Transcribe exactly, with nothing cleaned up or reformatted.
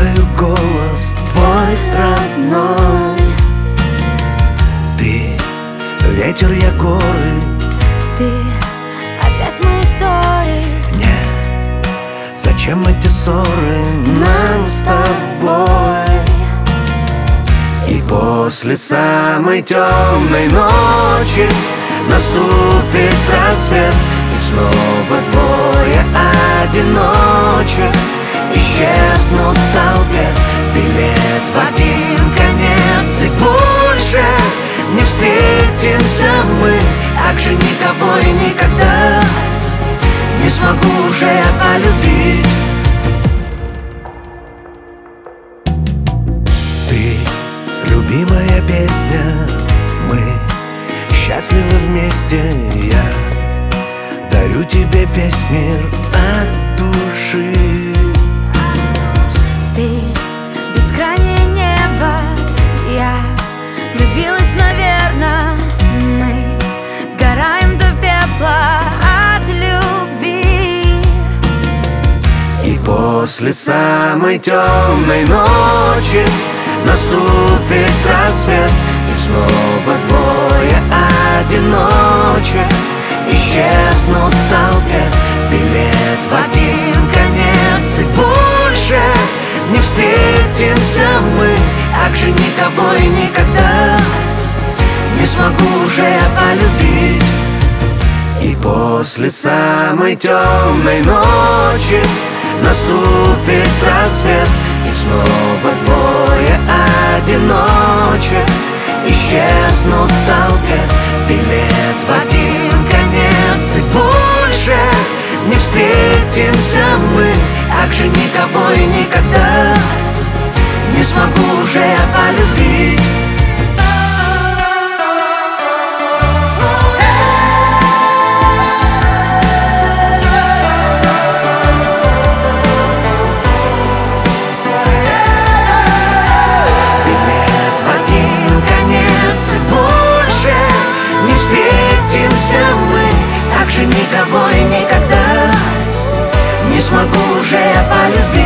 слушаю голос твой родной. Ты ветер, я горы, ты опять мои сторис. не, зачем эти ссоры нам с тобой? И после самой темной ночи наступит рассвет, и снова двое одиночек исчезнут в толпе. Билет в один конец, и больше не встретимся мы. Так же никого и никогда не смогу уже я полюбить. Ты любимая песня, мы счастливы вместе. Я дарю тебе весь мир от души. Ты бескрайнее небо, я влюбилась, наверно. Мы сгораем до пепла от любви. И после самой темной ночи наступит рассвет, и снова двое одиночек исчезнут в толпе. Билет в один конец, и больше не встретимся мы. Так же никого и никогда не смогу уже я полюбить. И после самой темной ночи наступит рассвет, и снова двое одиночек исчезнут в толпе. Билет в один конец, и больше не встретимся мы. Так же никого и никогда не смогу уже я полюбить. Никого и никогда не смогу уже я полюбить.